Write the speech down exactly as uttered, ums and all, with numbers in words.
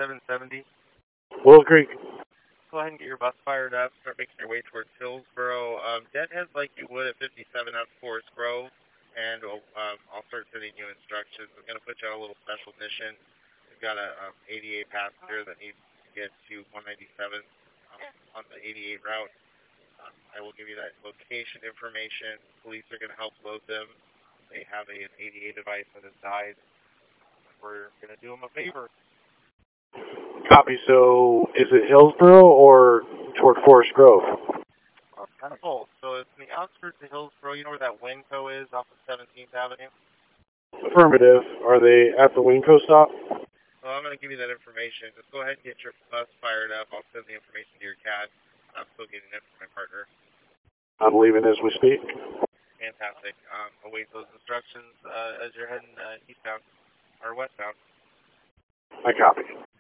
seven seventy. Willow Creek. Go ahead and get your bus fired up. Start making your way towards Hillsboro. Um, deadhead like you would at fifty-seven out of Forest Grove, and we'll, um, I'll start sending you instructions. I'm going to put you on a little special mission. We've got a um, eighty-eight passenger that needs to get to one ninety-seven um, on the eighty-eight route. Um, I will give you that location information. Police are going to help load them. They have a, an eighty-eight device that has died. We're going to do them a favor. Copy. So is it Hillsboro or toward Forest Grove? Well, it's kind of both. So it's in the outskirts of Hillsboro. You know where that Winco is off of seventeenth Avenue? Affirmative. Are they at the Winco stop? Well, I'm going to give you that information. Just go ahead and get your bus fired up. I'll send the information to your C A D. I'm still getting it from my partner. I'm leaving as we speak. Fantastic. Um, await those instructions uh, as you're heading uh, eastbound or westbound. I copy.